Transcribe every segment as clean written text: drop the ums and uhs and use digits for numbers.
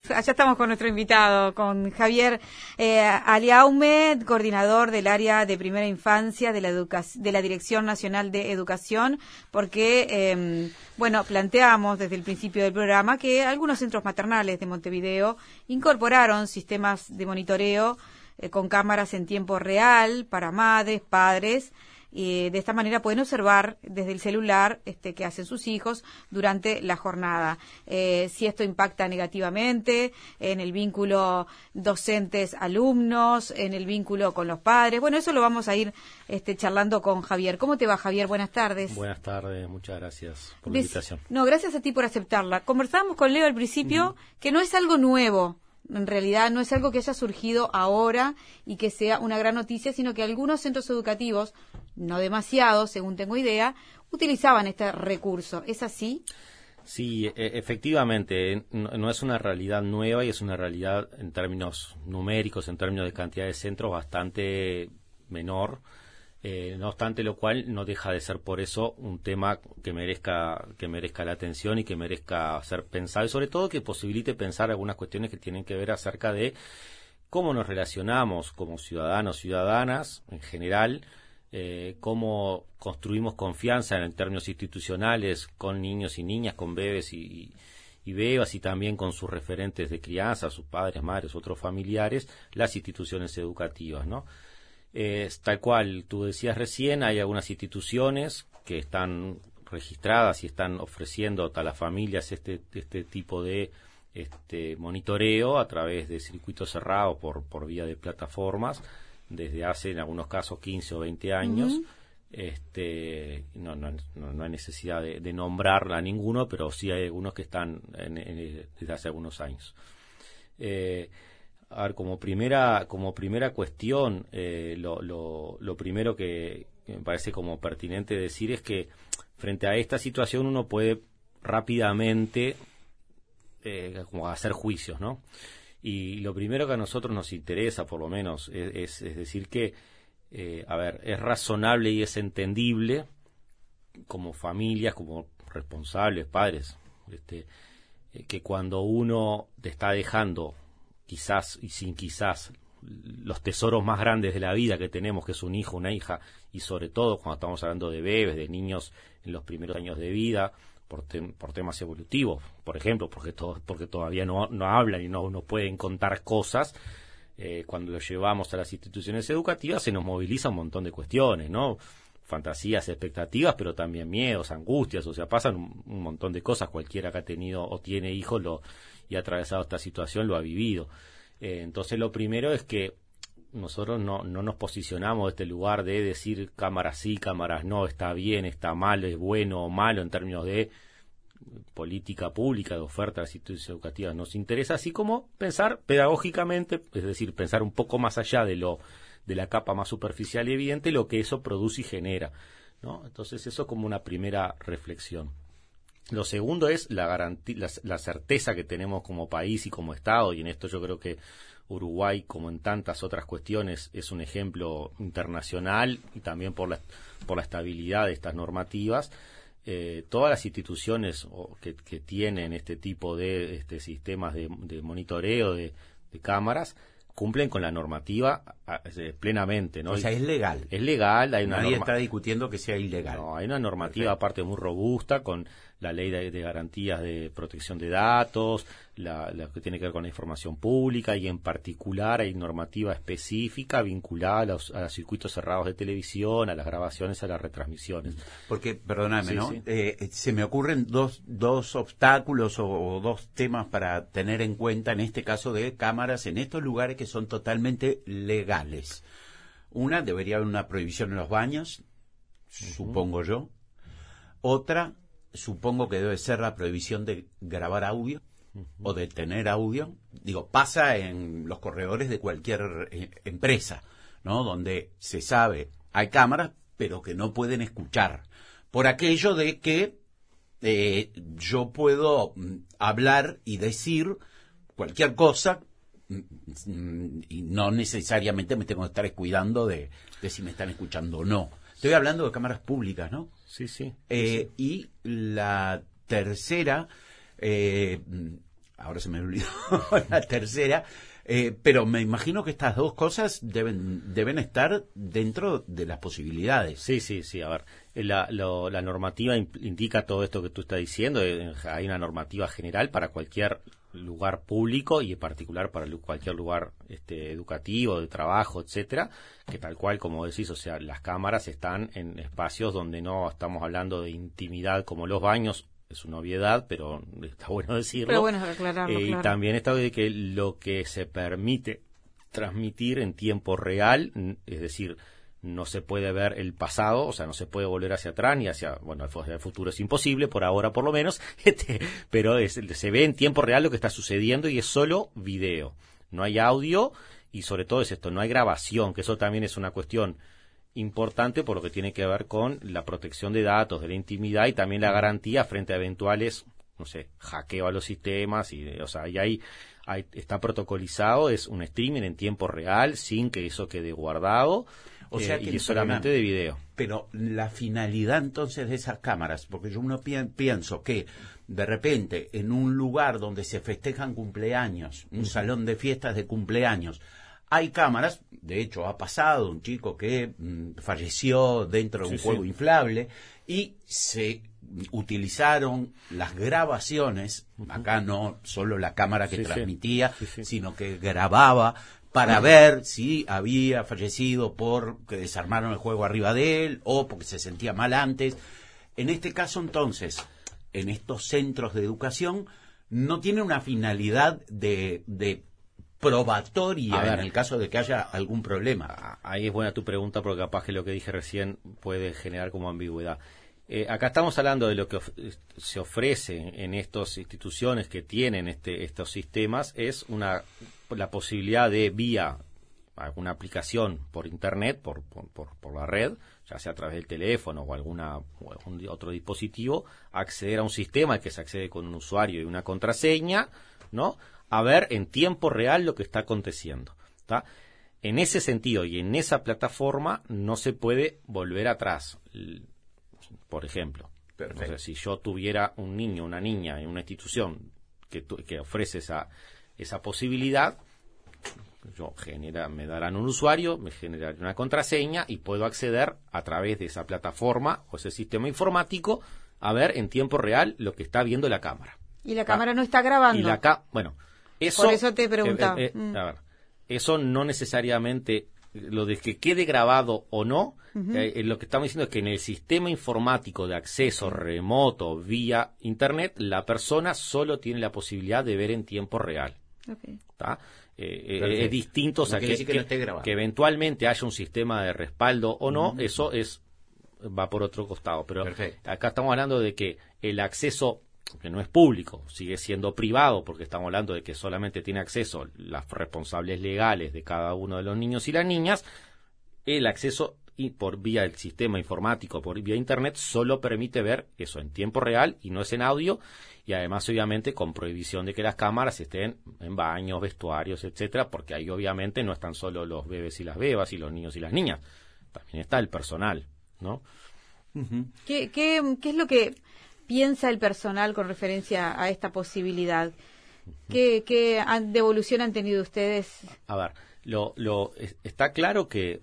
Allá estamos con nuestro invitado, con Javier Aliaume, coordinador del área de primera infancia de la Dirección Nacional de Educación, porque, planteamos desde el principio del programa que algunos centros maternales de Montevideo incorporaron sistemas de monitoreo con cámaras en tiempo real para madres, padres. Y de esta manera pueden observar desde el celular qué hacen sus hijos durante la jornada. Si esto impacta negativamente en el vínculo docentes-alumnos, en el vínculo con los padres. Bueno, eso lo vamos a ir charlando con Javier. ¿Cómo te va, Javier? Buenas tardes. Buenas tardes, muchas gracias por la invitación. No, gracias a ti por aceptarla. Conversábamos con Leo al principio que no es algo nuevo. En realidad no es algo que haya surgido ahora y que sea una gran noticia, sino que algunos centros educativos, no demasiados, según tengo idea, utilizaban este recurso. ¿Es así? Sí, efectivamente, no es una realidad nueva y es una realidad en términos numéricos, en términos de cantidad de centros, bastante menor. No obstante lo cual, no deja de ser por eso un tema que merezca la atención y que merezca ser pensado, y sobre todo que posibilite pensar algunas cuestiones que tienen que ver acerca de cómo nos relacionamos como ciudadanos, ciudadanas en general, cómo construimos confianza en términos institucionales con niños y niñas, con bebés y bebas, y también con sus referentes de crianza, sus padres, madres, otros familiares, las instituciones educativas, ¿no? Tal cual tú decías recién, hay algunas instituciones que están registradas y están ofreciendo a las familias este tipo de monitoreo a través de circuitos cerrados por vía de plataformas desde hace en algunos casos 15 o 20 años. No hay necesidad de nombrarla a ninguno, pero sí hay algunos que están desde hace algunos años. A ver, como primera cuestión, lo primero que me parece como pertinente decir es que frente a esta situación uno puede rápidamente como hacer juicios, ¿no? Y lo primero que a nosotros nos interesa, por lo menos, es decir que, es razonable y es entendible como familias, como responsables, padres, que cuando uno te está dejando quizás y sin quizás los tesoros más grandes de la vida que tenemos, que es un hijo, una hija, y sobre todo cuando estamos hablando de bebés, de niños en los primeros años de vida, por temas evolutivos, por ejemplo, porque todavía no hablan y no pueden contar cosas, cuando los llevamos a las instituciones educativas se nos moviliza un montón de cuestiones, ¿no? Fantasías, expectativas, pero también miedos, angustias, o sea, pasan un montón de cosas. Cualquiera que ha tenido o tiene hijos y ha atravesado esta situación lo ha vivido. Entonces lo primero es que nosotros no nos posicionamos de este lugar de decir cámaras sí, cámaras no, está bien, está mal, es bueno o malo en términos de política pública, de oferta de las instituciones educativas. Nos interesa así como pensar pedagógicamente, es decir, pensar un poco más allá de la capa más superficial y evidente, lo que eso produce y genera, ¿no? Entonces eso como una primera reflexión. Lo segundo es la garantía, la certeza que tenemos como país y como Estado, y en esto yo creo que Uruguay, como en tantas otras cuestiones, es un ejemplo internacional y también por la estabilidad de estas normativas. Todas las instituciones que tienen este tipo de sistemas de monitoreo de cámaras cumplen con la normativa plenamente, ¿no? O sea, es legal. Es legal. Nadie está discutiendo que sea ilegal. No, hay una normativa Perfecto. aparte muy robusta con la ley de garantías de protección de datos, la que tiene que ver con la información pública, y en particular hay normativa específica vinculada a los circuitos cerrados de televisión, a las grabaciones, a las retransmisiones. Porque, perdóname, Sí, ¿no? sí. Se me ocurren dos obstáculos o dos temas para tener en cuenta en este caso de cámaras en estos lugares que son totalmente legales. Una, debería haber una prohibición en los baños, supongo yo. Otra, supongo que debe ser la prohibición de grabar audio o de tener audio. Digo, pasa en los corredores de cualquier empresa, ¿no? Donde se sabe, hay cámaras, pero que no pueden escuchar. Por aquello de que yo puedo hablar y decir cualquier cosa y no necesariamente me tengo que estar cuidando de si me están escuchando o no. Estoy hablando de cámaras públicas, ¿no? Sí. Y la tercera, ahora se me olvidó la tercera, pero me imagino que estas dos cosas deben estar dentro de las posibilidades. Sí, a ver, la normativa indica todo esto que tú estás diciendo, hay una normativa general para cualquier lugar público y en particular para cualquier lugar educativo, de trabajo, etcétera, que tal cual como decís, o sea, las cámaras están en espacios donde no estamos hablando de intimidad como los baños, es una obviedad, pero está bueno decirlo. Pero bueno, aclararlo, Y claro. también está de que lo que se permite transmitir en tiempo real, es decir, no se puede ver el pasado, o sea, no se puede volver hacia atrás ni hacia, bueno, hacia el futuro es imposible, por ahora por lo menos, pero se ve en tiempo real lo que está sucediendo y es solo video, no hay audio y sobre todo es esto, no hay grabación, que eso también es una cuestión importante por lo que tiene que ver con la protección de datos, de la intimidad y también la garantía frente a eventuales, no sé, hackeo a los sistemas y, o sea, y ahí está protocolizado, es un streaming en tiempo real sin que eso quede guardado. O sea que y solamente de video. Pero la finalidad entonces de esas cámaras, porque yo pienso que de repente en un lugar donde se festejan cumpleaños, un salón de fiestas de cumpleaños, hay cámaras, de hecho ha pasado un chico que falleció dentro de un juego inflable y se utilizaron las grabaciones, acá no solo la cámara que transmitía, sino que grababa para ver si había fallecido porque desarmaron el juego arriba de él o porque se sentía mal antes. En este caso, entonces, en estos centros de educación, no tiene una finalidad de probatoria en el caso de que haya algún problema. Ahí es buena tu pregunta porque capaz que lo que dije recién puede generar como ambigüedad. Acá estamos hablando de lo que se ofrece en estas instituciones que tienen estos sistemas, es la posibilidad de vía alguna aplicación por internet, por la red, ya sea a través del teléfono o algún otro dispositivo, acceder a un sistema al que se accede con un usuario y una contraseña, ¿no? A ver en tiempo real lo que está aconteciendo, ¿tá? En ese sentido y en esa plataforma no se puede volver atrás. Por ejemplo, entonces, si yo tuviera un niño, una niña en una institución que ofrece esa posibilidad, me darán un usuario, me generarán una contraseña y puedo acceder a través de esa plataforma o ese sistema informático a ver en tiempo real lo que está viendo la cámara. Y la cámara no está grabando. Bueno, eso. Por eso te preguntaba. A ver, eso no necesariamente, lo de que quede grabado o no, lo que estamos diciendo es que en el sistema informático de acceso remoto vía internet, la persona solo tiene la posibilidad de ver en tiempo real. ¿Tá? Es distinto, o sea, que eventualmente haya un sistema de respaldo o no, eso va por otro costado. Pero acá estamos hablando de que el acceso, que no es público, sigue siendo privado, porque estamos hablando de que solamente tiene acceso las responsables legales de cada uno de los niños y las niñas. El acceso por vía del sistema informático, por vía internet, solo permite ver eso en tiempo real y no es en audio, y además obviamente con prohibición de que las cámaras estén en baños, vestuarios, etcétera, porque ahí obviamente no están solo los bebés y las bebas y los niños y las niñas, también está el personal, ¿no? ¿Qué es lo que piensa el personal con referencia a esta posibilidad? ¿Qué devolución han tenido ustedes? A ver, está claro que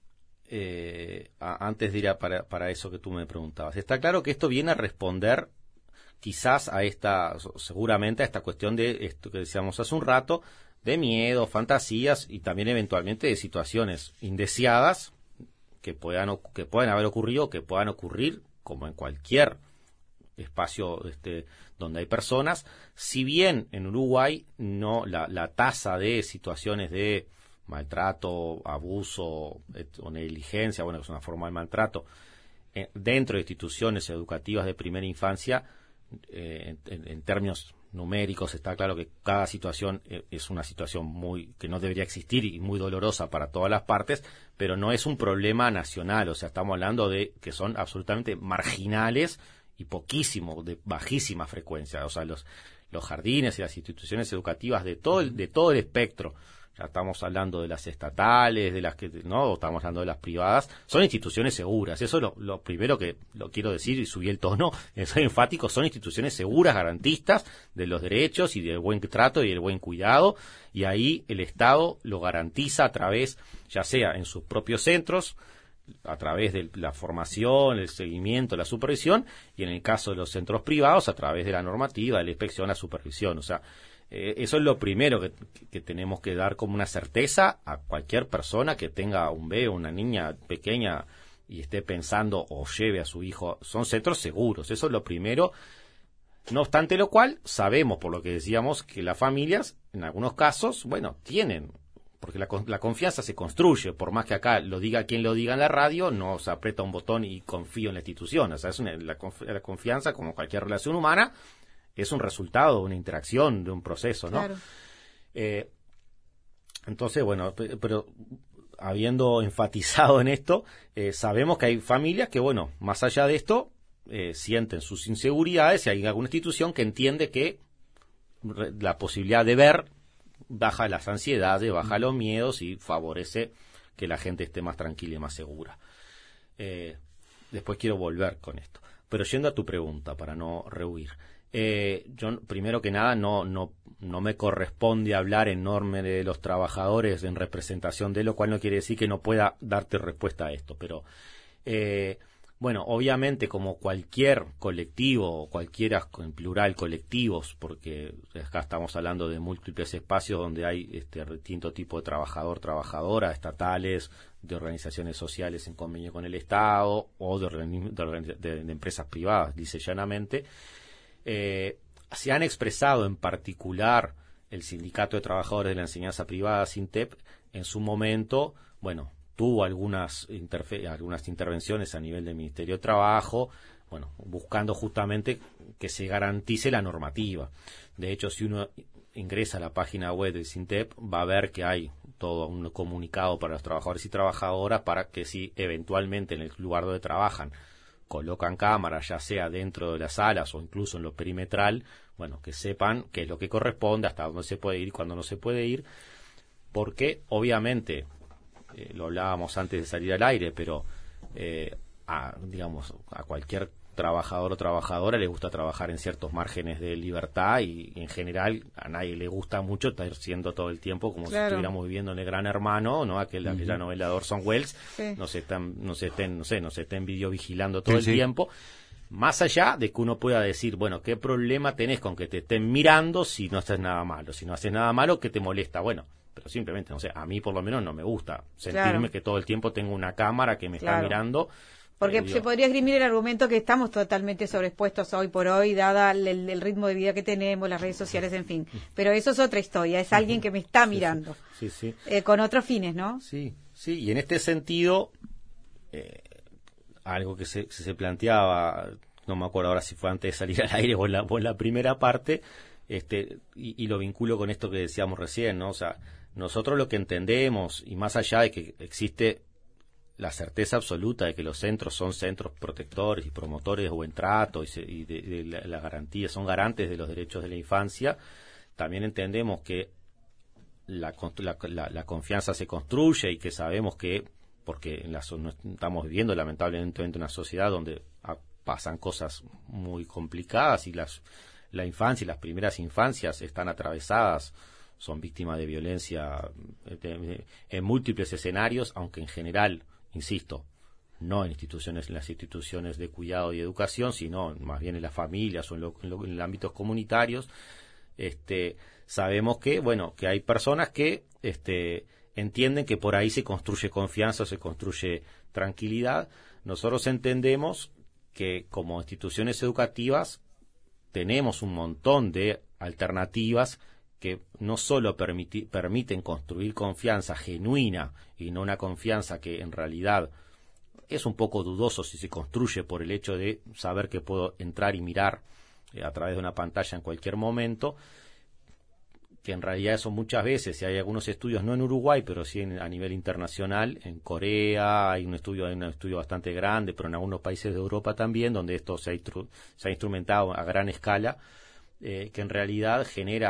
antes de ir para eso que tú me preguntabas, está claro que esto viene a responder quizás seguramente a esta cuestión de esto que decíamos hace un rato, de miedo, fantasías y también eventualmente de situaciones indeseadas que puedan haber ocurrido, que puedan ocurrir como en cualquier espacio donde hay personas. Si bien en Uruguay no la tasa de situaciones de maltrato, abuso o negligencia, que es una forma de maltrato, dentro de instituciones educativas de primera infancia, en términos numéricos está claro que cada situación es una situación que no debería existir y muy dolorosa para todas las partes, pero no es un problema nacional, o sea, estamos hablando de que son absolutamente marginales y poquísimo, de bajísima frecuencia, o sea, los jardines y las instituciones educativas de todo el espectro ya estamos hablando de las estatales, de las que no, estamos hablando de las privadas, son instituciones seguras. Eso es lo primero que lo quiero decir, y subí el tono, soy enfático, son instituciones seguras, garantistas de los derechos y del buen trato y del buen cuidado, y ahí el Estado lo garantiza a través, ya sea en sus propios centros, a través de la formación, el seguimiento, la supervisión, y en el caso de los centros privados, a través de la normativa, de la inspección, la supervisión. O sea, eso es lo primero que tenemos que dar como una certeza a cualquier persona que tenga un bebé o una niña pequeña y esté pensando o lleve a su hijo. Son centros seguros, eso es lo primero. No obstante lo cual, sabemos, por lo que decíamos, que las familias, en algunos casos, bueno, tienen... porque la confianza se construye, por más que acá lo diga quien lo diga en la radio, no se aprieta un botón y confío en la institución. O sea, la confianza, como cualquier relación humana, es un resultado de una interacción, de un proceso, ¿no? Claro. Entonces, bueno, pero habiendo enfatizado en esto, sabemos que hay familias que, bueno, más allá de esto, sienten sus inseguridades, y hay alguna institución que entiende que la posibilidad de ver baja las ansiedades, baja los miedos y favorece que la gente esté más tranquila y más segura. Después quiero volver con esto. Pero yendo a tu pregunta, para no rehuir. Yo, primero que nada, no me corresponde hablar en nombre de los trabajadores en representación de, lo cual no quiere decir que no pueda darte respuesta a esto. Pero, bueno, obviamente, como cualquier colectivo, cualquiera en plural colectivos, porque acá estamos hablando de múltiples espacios donde hay distinto tipo de trabajador, trabajadora, estatales, de organizaciones sociales en convenio con el Estado o de empresas privadas, dice llanamente. Se han expresado en particular el Sindicato de Trabajadores de la Enseñanza Privada, SINTEP, en su momento, bueno, tuvo algunas intervenciones a nivel del Ministerio de Trabajo, bueno, buscando justamente que se garantice la normativa. De hecho, si uno ingresa a la página web del SINTEP, va a ver que hay todo un comunicado para los trabajadores y trabajadoras para que si eventualmente en el lugar donde trabajan colocan cámaras, ya sea dentro de las salas o incluso en lo perimetral, bueno, que sepan qué es lo que corresponde, hasta dónde se puede ir, cuándo no se puede ir, porque obviamente... lo hablábamos antes de salir al aire, pero a cualquier trabajador o trabajadora le gusta trabajar en ciertos márgenes de libertad, y en general a nadie le gusta mucho estar siendo todo el tiempo como si estuviéramos viviendo en el Gran Hermano, ¿no? Aquella novela de Orson Welles, sí. nos estén videovigilando todo el tiempo. Más allá de que uno pueda decir, bueno, ¿qué problema tenés con que te estén mirando si no haces nada malo? Si no haces nada malo, ¿qué te molesta? Bueno, pero simplemente, no sé, a mí por lo menos no me gusta sentirme que todo el tiempo tengo una cámara que me está mirando. Porque se podría esgrimir el argumento que estamos totalmente sobreexpuestos hoy por hoy, dada el ritmo de vida que tenemos, las redes sociales, en fin. Pero eso es otra historia, es alguien que me está mirando. Sí. Con otros fines, ¿no? Sí, y en este sentido, algo que se planteaba, no me acuerdo ahora si fue antes de salir al aire o en la primera parte, y lo vinculo con esto que decíamos recién, ¿no? O sea, nosotros lo que entendemos, y más allá de que existe la certeza absoluta de que los centros son centros protectores y promotores de buen trato y de la garantía, son garantes de los derechos de la infancia, también entendemos que la confianza se construye, y que sabemos que, porque estamos viviendo lamentablemente en una sociedad donde pasan cosas muy complicadas, y la infancia y las primeras infancias están atravesadas, son víctimas de violencia en múltiples escenarios, aunque en general, insisto, no en las instituciones de cuidado y educación, sino más bien en las familias o en los ámbitos comunitarios. Sabemos que hay personas que entienden que por ahí se construye confianza, se construye tranquilidad. Nosotros entendemos que como instituciones educativas tenemos un montón de alternativas que no solo permiten construir confianza genuina, y no una confianza que en realidad es un poco dudoso si se construye por el hecho de saber que puedo entrar y mirar a través de una pantalla en cualquier momento, que en realidad eso muchas veces, y hay algunos estudios, no en Uruguay, pero sí a nivel internacional, en Corea hay un estudio bastante grande, pero en algunos países de Europa también, donde esto se ha instrumentado a gran escala, que en realidad genera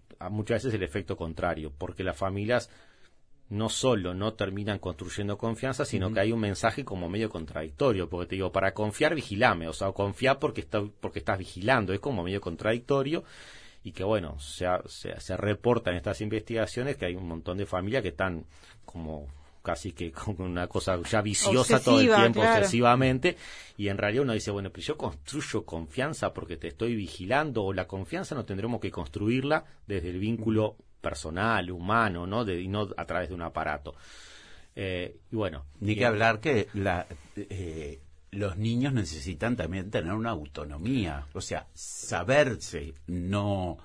muchas veces el efecto contrario, porque las familias no solo no terminan construyendo confianza, sino que hay un mensaje como medio contradictorio, porque te digo, para confiar, vigilame, o sea, confía porque estás vigilando, es como medio contradictorio, y que bueno, se reportan estas investigaciones que hay un montón de familias que están como casi que con una cosa ya viciosa todo el tiempo, claro, obsesivamente, y en realidad uno dice, bueno, pero yo construyo confianza porque te estoy vigilando, o la confianza no tendremos que construirla desde el vínculo personal, humano, ¿no? Y no a través de un aparato. Y bueno. Ni que hablar que los niños necesitan también tener una autonomía, o sea, saberse, no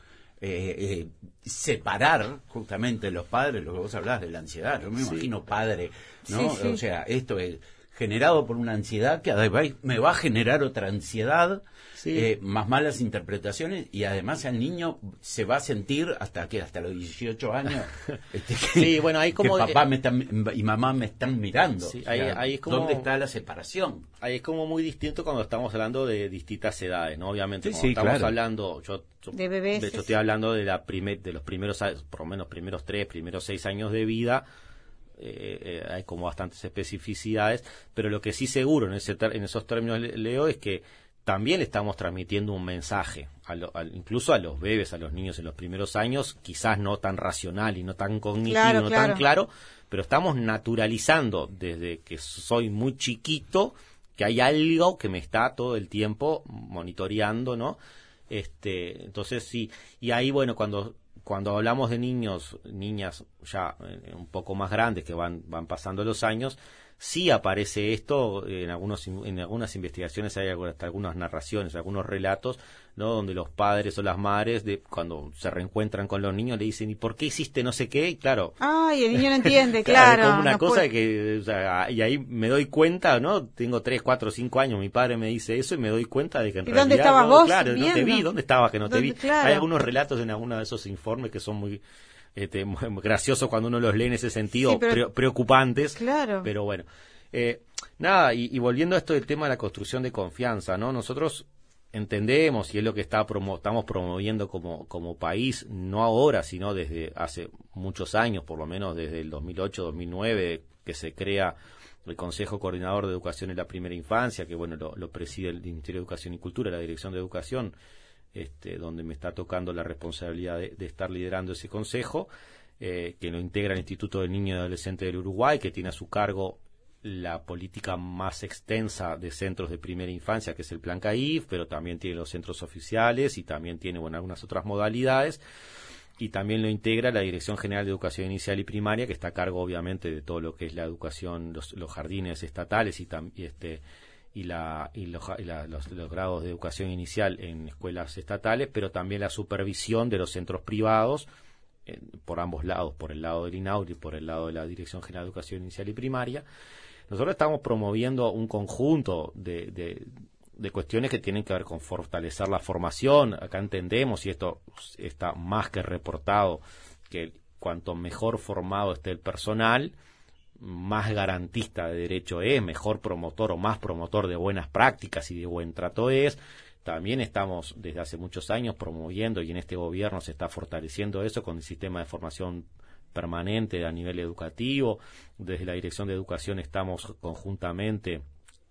separar justamente los padres, lo que vos hablabas de la ansiedad. Yo me imagino padre, ¿no? Sí, sí. O sea, esto es generado por una ansiedad que además me va a generar otra ansiedad, más malas interpretaciones, y además el niño se va a sentir hasta los 18 años bueno, ahí como que papá y mamá me están mirando. Sí, ahí es como, ¿dónde está la separación? Ahí es como muy distinto cuando estamos hablando de distintas edades, ¿no? Obviamente, sí, cuando estamos claro, hablando, de bebés, de hecho estoy hablando de los primeros, por lo menos primeros 6 años de vida. Hay como bastantes especificidades, pero lo que sí seguro en esos términos, Leo, es que también le estamos transmitiendo un mensaje, incluso a los bebés, a los niños en los primeros años, quizás no tan racional y no tan cognitivo, no tan claro, pero estamos naturalizando desde que soy muy chiquito que hay algo que me está todo el tiempo monitoreando, ¿no? Entonces sí, y ahí bueno, cuando hablamos de niños, niñas ya un poco más grandes que van pasando los años, sí aparece esto en algunas investigaciones, hay hasta algunas narraciones, algunos relatos, ¿no? Donde los padres o las madres cuando se reencuentran con los niños le dicen, ¿y por qué hiciste no sé qué? Y claro, y el niño no entiende, claro, es como una cosa que, o sea, y ahí me doy cuenta, ¿no? Tengo 3, 4, 5 años, mi padre me dice eso y me doy cuenta de que en realidad, ¿dónde estabas vos? Claro, no te vi, ¿dónde estabas que no te vi? Claro. Hay algunos relatos en alguno de esos informes que son muy graciosos cuando uno los lee en ese sentido, preocupantes, claro, pero bueno. Nada, y volviendo a esto del tema de la construcción de confianza, ¿no? Nosotros entendemos, y es lo que estamos promoviendo como país, no ahora, sino desde hace muchos años, por lo menos desde el 2008-2009, que se crea el Consejo Coordinador de Educación en la Primera Infancia, que bueno, lo preside el Ministerio de Educación y Cultura, la Dirección de Educación, donde me está tocando la responsabilidad de estar liderando ese consejo, que lo integra el Instituto del Niño y Adolescente del Uruguay, que tiene a su cargo la política más extensa de centros de primera infancia, que es el Plan CAIF, pero también tiene los centros oficiales y también tiene algunas otras modalidades, y también lo integra la Dirección General de Educación Inicial y Primaria, que está a cargo obviamente de todo lo que es la educación, los jardines estatales y los grados de educación inicial en escuelas estatales, pero también la supervisión de los centros privados, por ambos lados, por el lado del INAUR y por el lado de la Dirección General de Educación Inicial y Primaria. Nosotros estamos promoviendo un conjunto de cuestiones que tienen que ver con fortalecer la formación. Acá entendemos, y esto está más que reportado, que cuanto mejor formado esté el personal, más garantista de derecho es, mejor promotor o más promotor de buenas prácticas y de buen trato es. También estamos desde hace muchos años promoviendo, y en este gobierno se está fortaleciendo eso con el sistema de formación permanente a nivel educativo. Desde la Dirección de Educación estamos conjuntamente,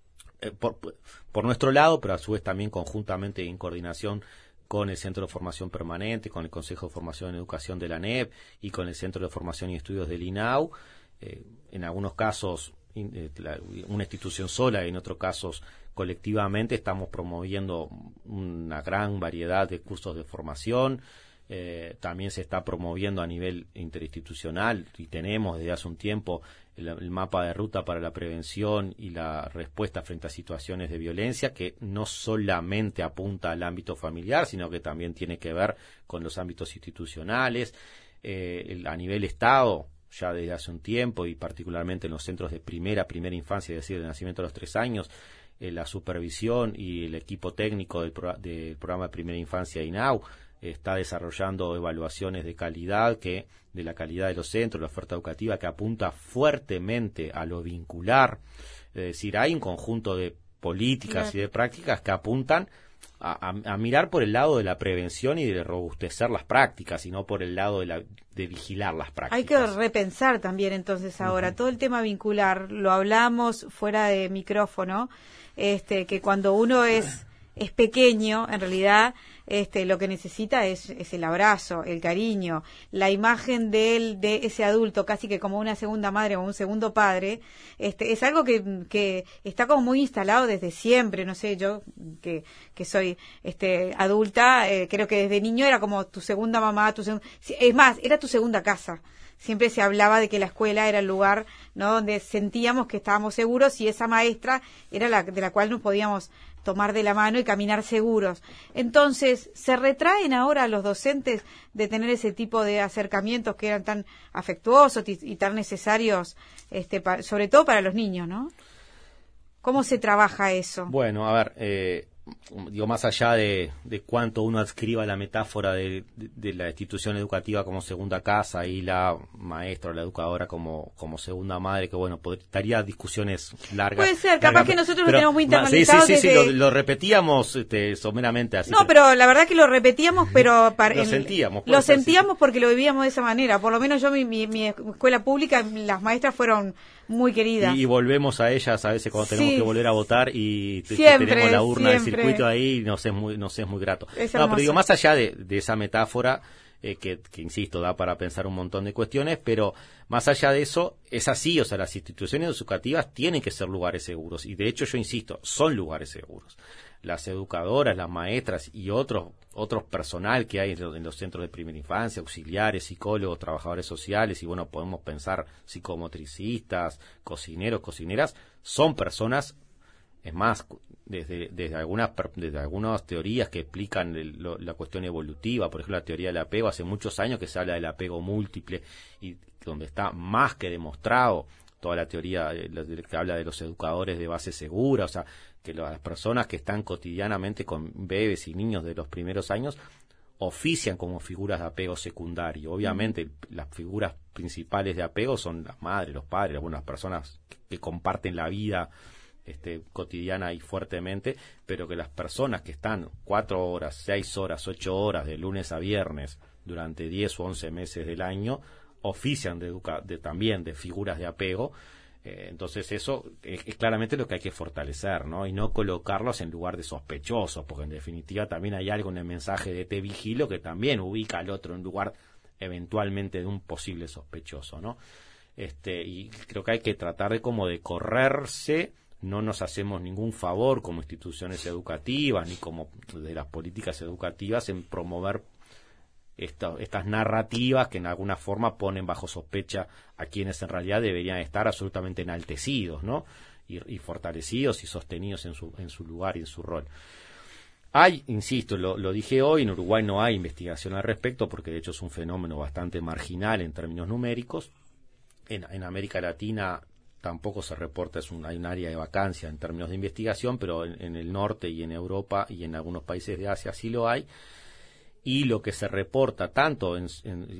por nuestro lado, pero a su vez también conjuntamente en coordinación con el Centro de Formación Permanente, con el Consejo de Formación en Educación de la ANEP y con el Centro de Formación y Estudios del INAU. En algunos casos una institución sola, y en otros casos colectivamente estamos promoviendo una gran variedad de cursos de formación. También se está promoviendo a nivel interinstitucional, y tenemos desde hace un tiempo el mapa de ruta para la prevención y la respuesta frente a situaciones de violencia, que no solamente apunta al ámbito familiar, sino que también tiene que ver con los ámbitos institucionales. A nivel Estado, ya desde hace un tiempo, y particularmente en los centros de primera infancia, es decir, de nacimiento a los 3 años, la supervisión y el equipo técnico del programa de primera infancia INAU está desarrollando evaluaciones de calidad, de la calidad de los centros, la oferta educativa, que apunta fuertemente a lo vincular. Es decir, hay un conjunto de políticas y de prácticas que apuntan a mirar por el lado de la prevención y de robustecer las prácticas, y no por el lado de vigilar las prácticas. Hay que repensar también entonces ahora todo el tema vincular. Lo hablamos fuera de micrófono, que cuando uno es pequeño, en realidad lo que necesita es el abrazo, el cariño, la imagen de ese adulto, casi que como una segunda madre o un segundo padre. Es algo que está como muy instalado desde siempre. No sé, yo que soy adulta, creo que desde niño era como tu segunda mamá, es más, era tu segunda casa. Siempre se hablaba de que la escuela era el lugar, ¿no?, donde sentíamos que estábamos seguros, y esa maestra era de la cual nos podíamos tomar de la mano y caminar seguros. Entonces, ¿se retraen ahora los docentes de tener ese tipo de acercamientos que eran tan afectuosos y tan necesarios, sobre todo para los niños, ¿no? ¿Cómo se trabaja eso? Bueno, a ver, más allá de cuánto uno adscriba la metáfora de la institución educativa como segunda casa y la maestra o la educadora como segunda madre, que bueno, estaría discusiones largas. Puede ser, capaz que nosotros lo tenemos muy internalizado. Sí, lo repetíamos someramente así. No, pero la verdad que lo repetíamos, pero lo sentíamos porque lo vivíamos de esa manera. Por lo menos yo, mi escuela pública, las maestras fueron muy queridas. Y volvemos a ellas a veces cuando tenemos que volver a votar y tenemos la urna del circuito ahí, y nos es muy grato. Pero digo, más allá de esa metáfora, que insisto, da para pensar un montón de cuestiones, pero más allá de eso, es así, o sea, las instituciones educativas tienen que ser lugares seguros, y de hecho yo insisto, son lugares seguros. Las educadoras, las maestras y otros personal que hay en los centros de primera infancia, auxiliares, psicólogos, trabajadores sociales, y bueno, podemos pensar psicomotricistas, cocineros, cocineras, son personas. Es más, desde algunas teorías que explican la cuestión evolutiva, por ejemplo la teoría del apego, hace muchos años que se habla del apego múltiple, y donde está más que demostrado toda la teoría que habla de los educadores de base segura, o sea, que las personas que están cotidianamente con bebés y niños de los primeros años ofician como figuras de apego secundario. Obviamente las figuras principales de apego son las madres, los padres, algunas personas que comparten la vida cotidiana y fuertemente, pero que las personas que están 4 horas, 6 horas, 8 horas de lunes a viernes durante 10 o 11 meses del año ofician también de figuras de apego. Entonces eso es claramente lo que hay que fortalecer, ¿no? Y no colocarlos en lugar de sospechosos, porque en definitiva también hay algo en el mensaje de te vigilo que también ubica al otro en lugar eventualmente de un posible sospechoso, ¿no? Y creo que hay que tratar de correrse. No nos hacemos ningún favor como instituciones educativas ni como de las políticas educativas en promover estas narrativas que en alguna forma ponen bajo sospecha a quienes en realidad deberían estar absolutamente enaltecidos, ¿no? Y fortalecidos y sostenidos en su lugar y en su rol. Insisto, lo dije hoy, en Uruguay no hay investigación al respecto porque de hecho es un fenómeno bastante marginal en términos numéricos. En América Latina tampoco se reporta, hay un área de vacancia en términos de investigación, pero en el norte y en Europa y en algunos países de Asia sí lo hay. Y lo que se reporta tanto en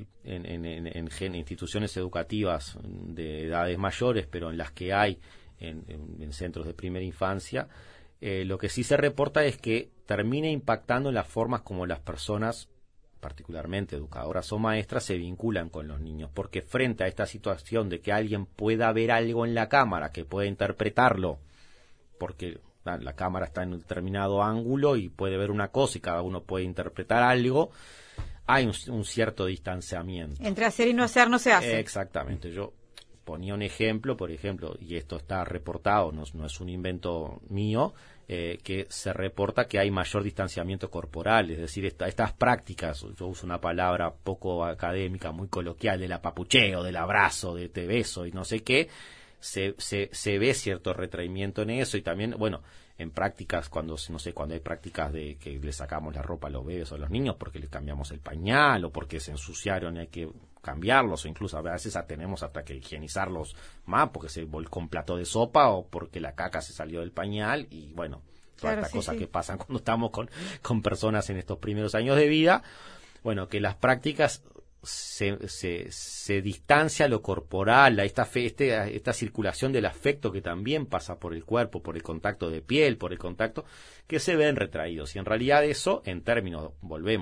instituciones educativas de edades mayores, pero en las que hay en centros de primera infancia, lo que sí se reporta es que termina impactando en las formas como las personas, particularmente educadoras o maestras, se vinculan con los niños, porque frente a esta situación de que alguien pueda ver algo en la cámara, que pueda interpretarlo, porque la cámara está en un determinado ángulo y puede ver una cosa y cada uno puede interpretar algo, hay un cierto distanciamiento. Entre hacer y no hacer no se hace. Exactamente. Yo ponía un ejemplo, por ejemplo, y esto está reportado, no es un invento mío, que se reporta que hay mayor distanciamiento corporal, es decir, estas prácticas, yo uso una palabra poco académica, muy coloquial, del apapucheo, del abrazo, de te beso y no sé qué, se ve cierto retraimiento en eso. Y también, bueno, en prácticas, cuando hay prácticas de que le sacamos la ropa a los bebés o a los niños porque les cambiamos el pañal o porque se ensuciaron y hay que cambiarlos, o incluso a veces tenemos hasta que higienizarlos más porque se volcó un plato de sopa o porque la caca se salió del pañal, y bueno, todas estas cosas que pasan cuando estamos con personas en estos primeros años de vida. Bueno, que las prácticas se distancia lo corporal, esta circulación del afecto que también pasa por el cuerpo, por el contacto de piel, por el contacto, que se ven retraídos. Y en realidad eso, en términos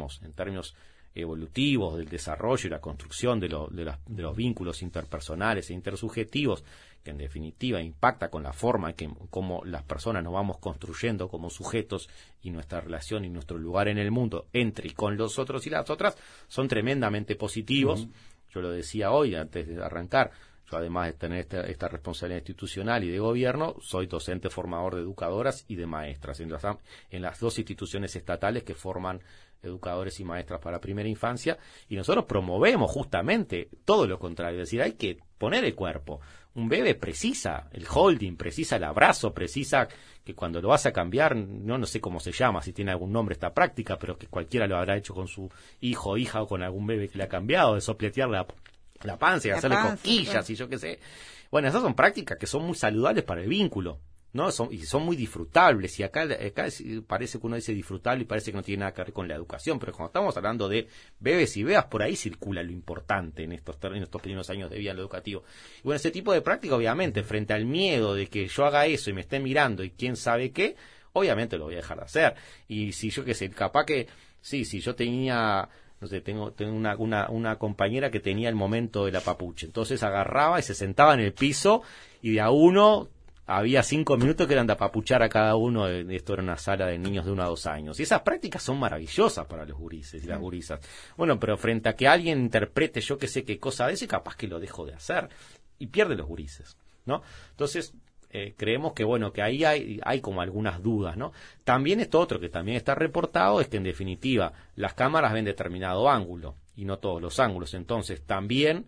evolutivos del desarrollo y la construcción de los vínculos interpersonales e intersubjetivos, que en definitiva impacta con la forma en cómo las personas nos vamos construyendo como sujetos y nuestra relación y nuestro lugar en el mundo entre y con los otros y las otras, son tremendamente positivos. Yo lo decía hoy antes de arrancar, yo además de tener esta responsabilidad institucional y de gobierno, soy docente formador de educadoras y de maestras en las dos instituciones estatales que forman educadores y maestras para primera infancia, y nosotros promovemos justamente todo lo contrario, es decir, hay que poner el cuerpo. Un bebé precisa el holding, precisa el abrazo, precisa que cuando lo vas a cambiar, no sé cómo se llama, si tiene algún nombre esta práctica, pero que cualquiera lo habrá hecho con su hijo o hija o con algún bebé que le ha cambiado, de sopletear la panza y hacerle cosquillas y yo qué sé. Bueno, esas son prácticas que son muy saludables para el vínculo, ¿no? Son muy disfrutables, y acá parece que uno dice disfrutable y parece que no tiene nada que ver con la educación, pero cuando estamos hablando de bebés y bebas, por ahí circula lo importante en estos primeros años de vida en lo educativo. Y bueno, ese tipo de práctica, obviamente, frente al miedo de que yo haga eso y me esté mirando y quién sabe qué, obviamente lo voy a dejar de hacer. Y si yo qué sé, capaz que, sí, si yo tenía... No sé, tengo una compañera que tenía el momento de la papucha, entonces agarraba y se sentaba en el piso y de a uno había 5 minutos que eran de apapuchar a cada uno. Esto era una sala de niños de 1 a 2 años. Y esas prácticas son maravillosas para los gurises y las gurisas. Bueno, pero frente a que alguien interprete yo que sé qué cosa de eso, capaz que lo dejo de hacer y pierde los gurises, ¿no? Entonces, creemos que bueno, que ahí hay como algunas dudas, ¿no? También esto otro que también está reportado es que en definitiva las cámaras ven determinado ángulo y no todos los ángulos. Entonces también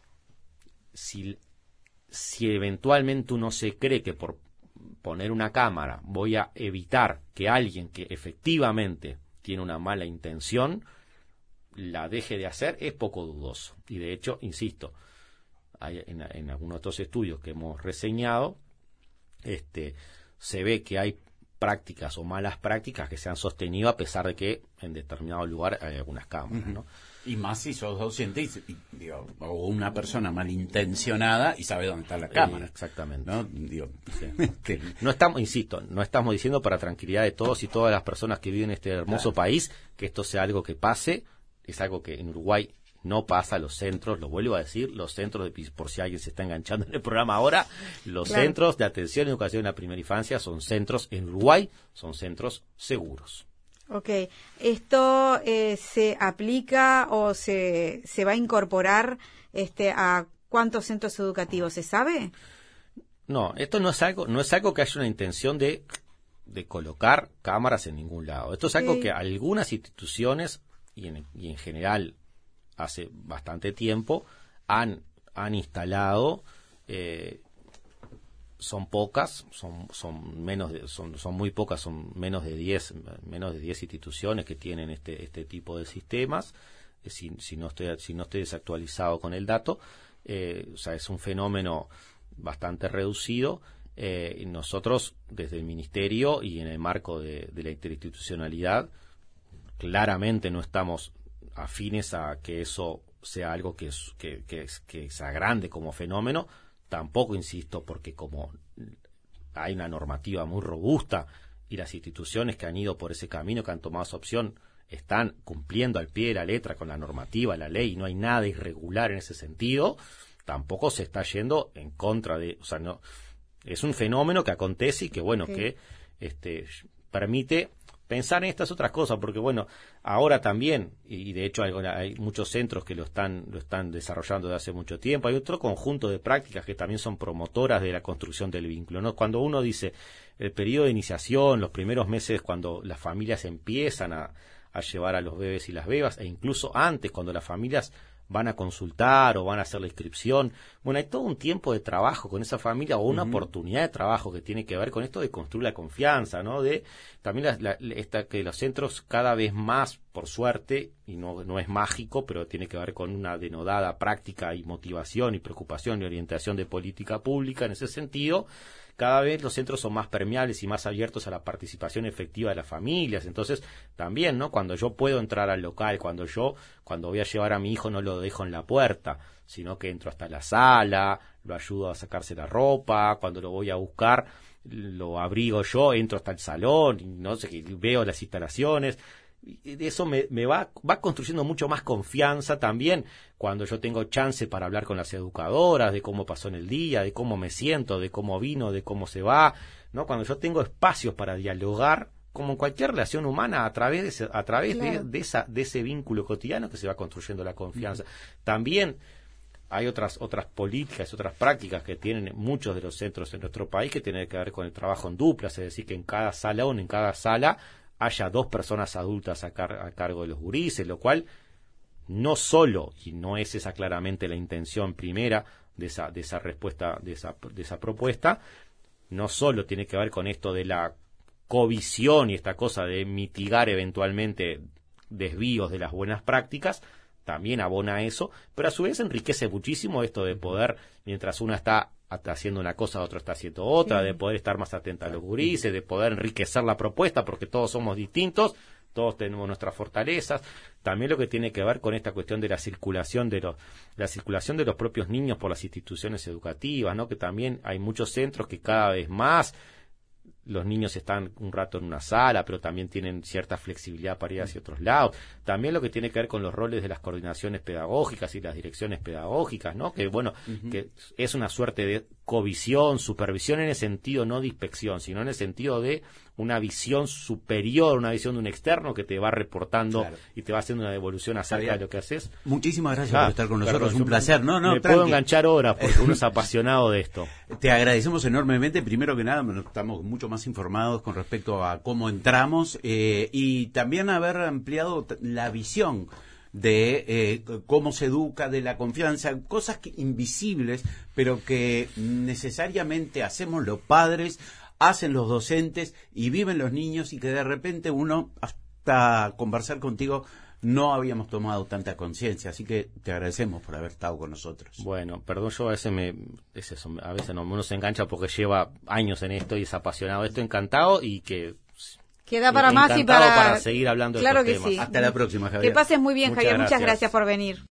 si eventualmente uno se cree que por poner una cámara voy a evitar que alguien que efectivamente tiene una mala intención la deje de hacer, es poco dudoso. Y de hecho, insisto, hay en algunos de estos estudios que hemos reseñado, se ve que hay prácticas o malas prácticas que se han sostenido a pesar de que en determinado lugar hay algunas cámaras, ¿no? Y más si sos docente o una persona malintencionada y sabe dónde está la cámara. Exactamente. ¿No? Sí. No estamos diciendo para tranquilidad de todos y todas las personas que viven en este hermoso país que esto sea algo que pase. Es algo que en Uruguay no pasa. Los centros, lo vuelvo a decir, los centros, por si alguien se está enganchando en el programa ahora, los centros de atención y educación en la primera infancia son centros, en Uruguay, son centros seguros. Ok, ¿esto se aplica o se va a incorporar a cuántos centros educativos? ¿Se sabe? No, esto no es algo que haya una intención de colocar cámaras en ningún lado. Esto es algo que algunas instituciones y en general hace bastante tiempo han instalado. Son pocas, son muy pocas, son menos de 10 instituciones que tienen este tipo de sistemas. Si no estoy desactualizado con el dato, o sea, es un fenómeno bastante reducido. Nosotros desde el Ministerio y en el marco de la interinstitucionalidad claramente no estamos afines a que eso sea algo que sea grande como fenómeno. Tampoco, insisto, porque como hay una normativa muy robusta y las instituciones que han ido por ese camino, que han tomado esa opción, están cumpliendo al pie de la letra con la normativa, la ley, y no hay nada irregular en ese sentido, tampoco se está yendo en contra de... O sea, no, es un fenómeno que acontece y que, bueno, que permite pensar en estas otras cosas, porque bueno, ahora también, y de hecho hay muchos centros que lo están desarrollando desde hace mucho tiempo, hay otro conjunto de prácticas que también son promotoras de la construcción del vínculo, ¿no? Cuando uno dice el periodo de iniciación, los primeros meses cuando las familias empiezan a llevar a los bebés y las bebas, e incluso antes, cuando las familias van a consultar o van a hacer la inscripción. Bueno, hay todo un tiempo de trabajo con esa familia o una oportunidad de trabajo que tiene que ver con esto de construir la confianza, ¿no? De también que los centros cada vez más por suerte, y no es mágico, pero tiene que ver con una denodada práctica y motivación y preocupación y orientación de política pública en ese sentido. Cada vez los centros son más permeables y más abiertos a la participación efectiva de las familias. Entonces, también, ¿no? Cuando yo puedo entrar al local, cuando voy a llevar a mi hijo, no lo dejo en la puerta, sino que entro hasta la sala, lo ayudo a sacarse la ropa, cuando lo voy a buscar, lo abrigo yo, entro hasta el salón, y no sé, veo las instalaciones. Eso me va construyendo mucho más confianza también cuando yo tengo chance para hablar con las educadoras de cómo pasó en el día, de cómo me siento, de cómo vino, de cómo se va, ¿no? Cuando yo tengo espacios para dialogar, como en cualquier relación humana, a través de ese vínculo cotidiano que se va construyendo la confianza. También hay otras políticas, otras prácticas que tienen muchos de los centros en nuestro país que tienen que ver con el trabajo en duplas, es decir, que en cada salón, en cada sala haya 2 personas adultas a cargo de los gurises, lo cual no solo, y no es esa claramente la intención primera de esa respuesta, de esa propuesta, no solo tiene que ver con esto de la covisión y esta cosa de mitigar eventualmente desvíos de las buenas prácticas, también abona eso, pero a su vez enriquece muchísimo esto de poder, mientras uno está haciendo una cosa, otro está haciendo otra, sí, de poder estar más atenta a los gurises, de poder enriquecer la propuesta, porque todos somos distintos, todos tenemos nuestras fortalezas. También lo que tiene que ver con esta cuestión de la circulación de los propios niños por las instituciones educativas, ¿no? Que también hay muchos centros que cada vez más los niños están un rato en una sala, pero también tienen cierta flexibilidad para ir hacia otros lados. También lo que tiene que ver con los roles de las coordinaciones pedagógicas y las direcciones pedagógicas, ¿no? Que bueno, que es una suerte de covisión, supervisión en el sentido no de inspección, sino en el sentido de una visión superior, una visión de un externo que te va reportando, claro, y te va haciendo una devolución acerca de lo que haces. Muchísimas gracias por estar con nosotros, es un placer. Me puedo enganchar horas porque uno es apasionado de esto. Te agradecemos enormemente, primero que nada, estamos mucho más informados con respecto a cómo entramos y también haber ampliado la visión de cómo se educa, de la confianza, cosas invisibles, pero que necesariamente hacemos los padres, hacen los docentes y viven los niños, y que de repente uno, hasta conversar contigo, no habíamos tomado tanta conciencia, así que te agradecemos por haber estado con nosotros. Bueno, perdón, yo a veces uno se engancha porque lleva años en esto y es apasionado de esto, encantado, y que queda para más y para seguir hablando, claro, de estos que temas. Sí. Hasta la próxima, Javier. Que pases muy bien, Javier. Muchas gracias por venir.